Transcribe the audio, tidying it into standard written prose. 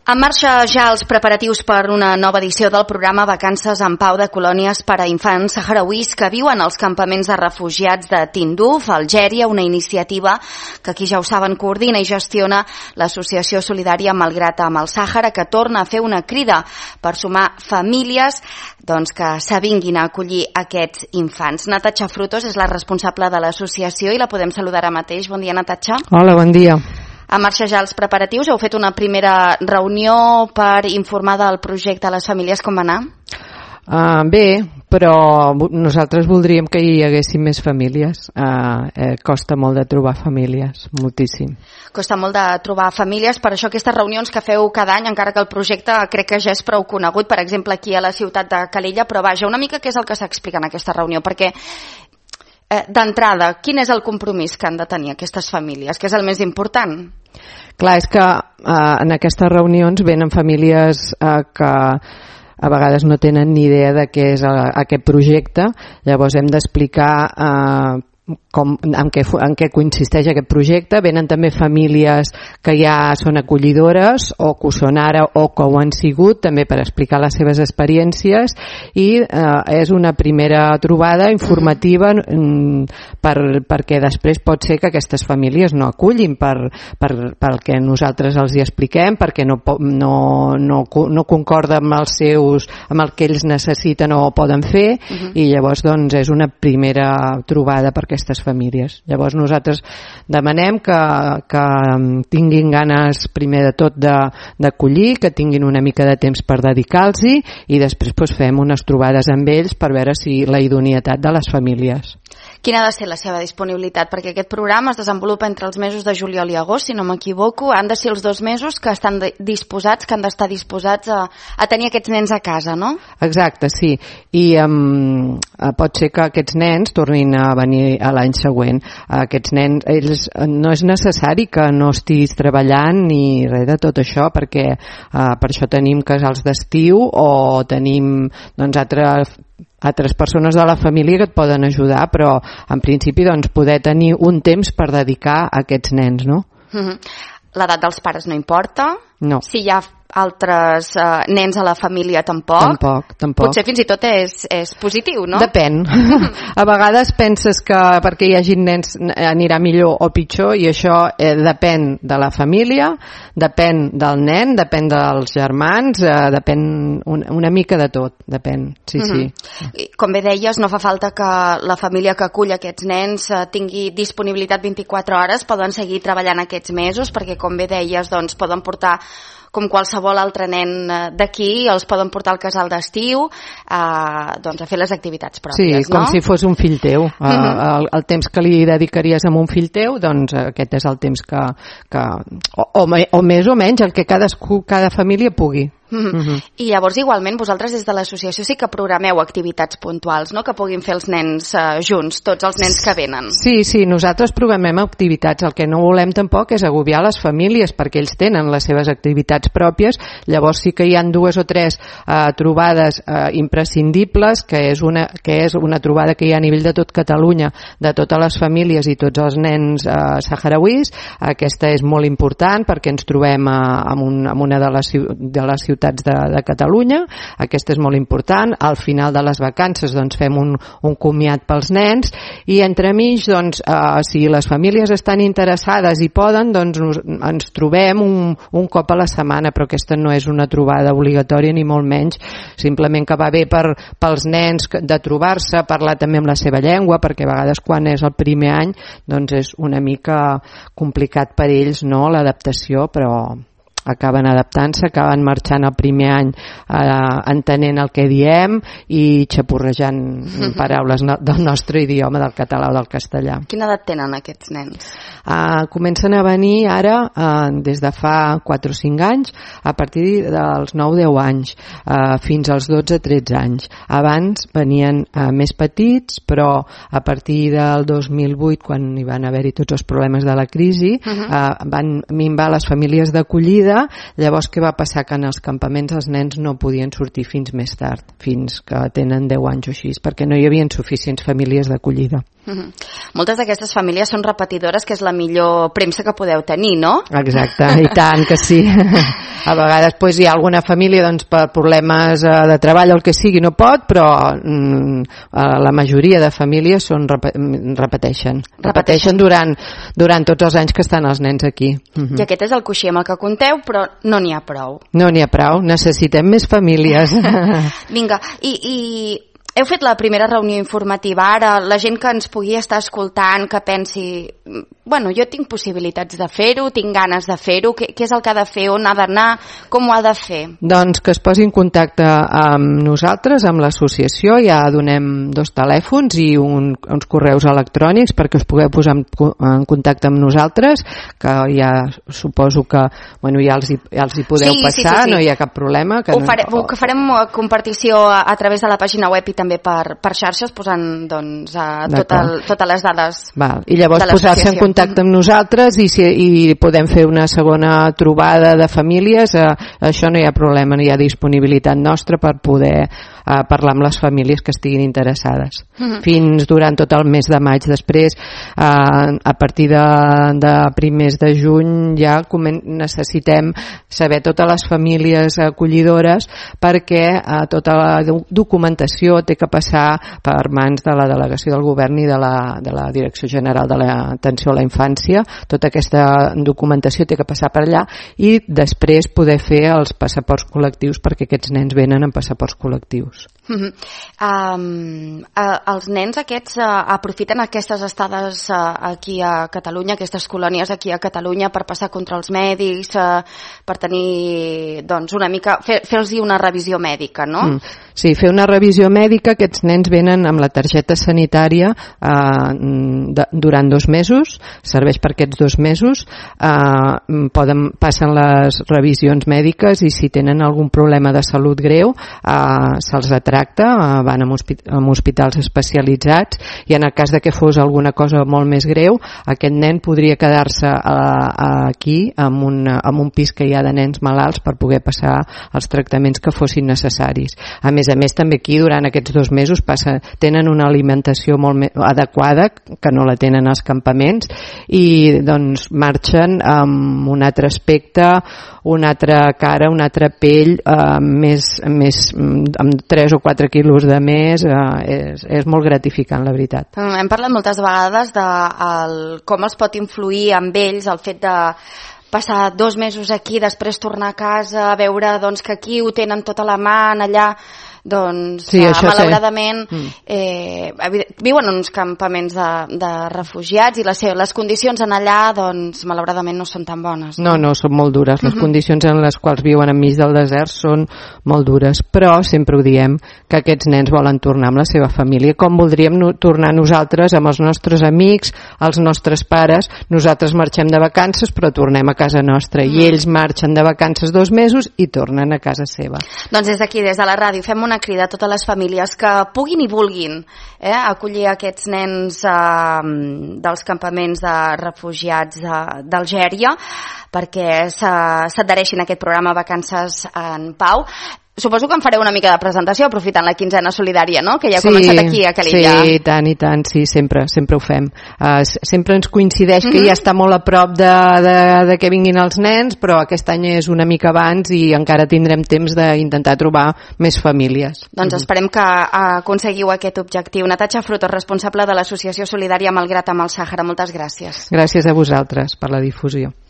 En marxa ja els preparatius per una nova edició del programa Vacances en Pau de colònies per a infants saharauís que viuen als campaments de refugiats de Tinduf, Algèria, una iniciativa que aquí ja ho saben coordina i gestiona l'Associació Solidària Malgrat amb el Sàhara, que torna a fer una crida per sumar famílies que s'avinguin a acollir aquests infants. Natatxa Frutos és la responsable de l'associació i la podem saludar ara mateix. Bon dia, Natatxa. Hola, bon dia. En marxa ja els preparatius, heu fet una primera reunió per informar del projecte a les famílies, com va anar? Bé, però nosaltres voldríem que hi haguessin més famílies. Costa molt de trobar famílies, moltíssim. Costa molt de trobar famílies, per això aquestes reunions que feu cada any, encara que el projecte crec que ja és prou conegut, per exemple aquí a la ciutat de Calella, però vaja, una mica què és el que s'explica en aquesta reunió, perquè d'entrada, quin és el compromís que han de tenir aquestes famílies, que és el més important? Clar, és que en aquestes reunions venen famílies que a vegades no tenen ni idea de què és aquest projecte, llavors hem d'explicar en què consisteix aquest projecte. Venen també famílies que ja són acollidores o que ho són ara o que ho han sigut, també per explicar les seves experiències, i és una primera trobada informativa perquè després pot ser que aquestes famílies no acullin pel que nosaltres els hi expliquem, perquè no concorda amb el que ells necessiten o poden fer, i llavors és una primera trobada per aquestes famílies. Llavors nosaltres demanem que tinguin ganes primer de tot d'acollir, que tinguin una mica de temps per dedicar-los-hi, i després fem unes trobades amb ells per veure si la idoneïtat de les famílies. Quina ha de ser la seva disponibilitat? Perquè aquest programa es desenvolupa entre els mesos de juliol i agost, si no m'equivoco. Han de ser els 2 mesos que estan disposats, que han d'estar disposats a tenir aquests nens a casa, no? Exacte, sí. I pot ser que aquests nens tornin a venir a l'any següent. Aquests nens, no és necessari que no estiguis treballant ni res de tot això, perquè per això tenim casals d'estiu o tenim altres persones de la família que et poden ajudar, però en principi poder tenir un temps per dedicar a aquests nens, no? L'edat dels pares no importa? No. Si hi ha altres nens a la família tampoc? Tampoc. Potser fins i tot és positiu, no? Depèn. A vegades penses que perquè hi hagi nens anirà millor o pitjor, i això depèn de la família, depèn del nen, depèn dels germans, depèn una mica de tot, depèn, sí. Com bé deies, no fa falta que la família que acull aquests nens tingui disponibilitat 24 hores, poden seguir treballant aquests mesos, perquè com bé deies, poden portar com qualsevol altre nen d'aquí, els poden portar al casal d'estiu a fer les activitats pròpies, sí, com si fos un fill teu. El temps que li dedicaries a un fill teu, aquest és el temps que o més o menys el que cada família pugui. I llavors igualment vosaltres des de l'associació sí que programeu activitats puntuals, no? Que puguin fer els nens junts, tots els nens que venen. Sí, nosaltres programem activitats. El que no volem tampoc és agobiar les famílies, perquè ells tenen les seves activitats pròpies. Llavors sí que hi ha 2 o 3 trobades imprescindibles, que és una trobada que hi ha a nivell de tot Catalunya, de totes les famílies i tots els nens saharauís. Aquesta és molt important perquè ens trobem en una de les ciutats de Catalunya. Aquesta és molt important. Al final de les vacances fem un comiat pels nens, i entremig si les famílies estan interessades i poden, ens trobem un cop a la setmana, però aquesta no és una trobada obligatòria ni molt menys, simplement que va bé pels nens de trobar-se, parlar també amb la seva llengua, perquè a vegades quan és el primer any és una mica complicat per ells, no?, l'adaptació, però acaben adaptant-se, acaben marxant el primer any entenent el que diem i xapurrejant paraules del nostre idioma, del català o del castellà. Quina edat tenen aquests nens? Comencen a venir ara des de fa 4 o 5 anys, a partir dels 9-10 anys, fins als 12-13 anys. Abans venien més petits, però a partir del 2008, quan hi van haver-hi tots els problemes de la crisi, van minvar les famílies d'acollida. Llavors què va passar? Que en els campaments els nens no podien sortir fins més tard, fins que tenen 10 anys o així, perquè no hi havia suficients famílies d'acollida. Moltes d'aquestes famílies són repetidores, que és la millor premsa que podeu tenir, no? Exacte, i tant que sí. A vegades hi ha alguna família per problemes de treball o el que sigui no pot, però la majoria de famílies repeteixen durant tots els anys que estan els nens aquí. I aquest és el coixí amb el que compteu, però no n'hi ha prou. No n'hi ha prou, necessitem més famílies. Vinga, i heu fet la primera reunió informativa. Ara, la gent que ens pugui estar escoltant, que pensi, bueno, jo tinc possibilitats de fer-ho, tinc ganes de fer-ho, què és el que ha de fer, on ha d'anar, com ho ha de fer? Doncs que es posi en contacte amb nosaltres, amb l'associació. Ja donem 2 telèfons i uns correus electrònics perquè us pugueu posar en contacte amb nosaltres, que ja suposo que ja els hi podeu passar, sí. No hi ha cap problema. Que farem compartició a través de la pàgina web i també per xarxes, posant totes les dades. Val. I llavors posar-se en contacte amb nosaltres i podem fer una segona trobada de famílies. Això no hi ha problema, no hi ha disponibilitat nostra per poder parlar amb les famílies que estiguin interessades. Fins durant tot el mes de maig. Després, a partir de primers de juny, ja necessitem saber totes les famílies acollidores, perquè tota la documentació té que passar per mans de la delegació del govern i de la Direcció General de l'Atenció a la Infància. Tota aquesta documentació té que passar per allà i després poder fer els passaports col·lectius, perquè aquests nens venen amb passaports col·lectius. Els nens aquests aprofiten aquestes estades aquí a Catalunya, aquestes colònies aquí a Catalunya, per passar controls mèdics, per tenir una mica, fer-los una revisió mèdica, no? Sí, fer una revisió mèdica. Aquests nens venen amb la targeta sanitària durant 2 mesos, serveix per aquests 2 mesos, passen les revisions mèdiques i si tenen algun problema de salut greu se'ls tracta, van a hospitals especialitzats, i en el cas de que fos alguna cosa molt més greu, aquest nen podria quedar-se aquí amb un pis que hi ha de nens malalts per poder passar els tractaments que fossin necessaris. A més, també aquí durant aquests 2 mesos tenen una alimentació molt adequada, que no la tenen als campaments, i doncs marxen amb un altre aspecte, una altra cara, una altra pell, amb 3 o 4 quilos de més. És molt gratificant, la veritat. Hem parlat moltes vegades de com els pot influir amb ells el fet de passar 2 mesos aquí, després tornar a casa, veure que aquí ho tenen tot a la mà, allà sí, malauradament viuen en uns campaments de refugiats i les condicions en allà malauradament no són tan bones. No, són molt dures. Les condicions en les quals viuen enmig del desert són molt dures, però sempre ho diem, que aquests nens volen tornar amb la seva família, com voldríem tornar nosaltres amb els nostres amics, els nostres pares. Nosaltres marxem de vacances però tornem a casa nostra, i ells marxen de vacances 2 mesos i tornen a casa seva. Doncs des d'aquí, des de la ràdio, fem una crida a totes les famílies que puguin i vulguin acollir aquests nens dels campaments de refugiats d'Algèria, perquè s'adhereixin a aquest programa Vacances en Pau. Suposo que en fareu una mica de presentació aprofitant la quinzena solidària, no? Que ja ha començat aquí a Calella. Sí, i tant, sí, sempre ho fem. Sempre ens coincideix que ja està molt a prop de que vinguin els nens, però aquest any és una mica abans i encara tindrem temps d'intentar trobar més famílies. Doncs esperem que aconseguiu aquest objectiu. Natatxa Frutos, responsable de l'Associació Solidària Malgrat amb el Sàhara, moltes gràcies. Gràcies a vosaltres per la difusió.